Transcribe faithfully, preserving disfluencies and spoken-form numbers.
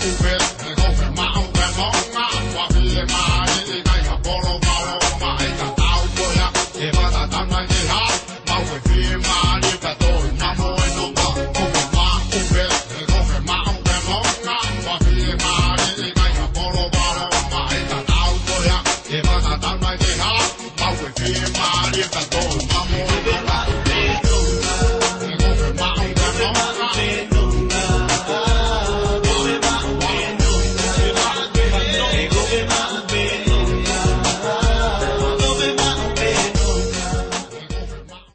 ube, gofe maunga monga, wapile maari, kaya polo palo, maika tau koya, e bata tanga ni ha, mawe fi maari,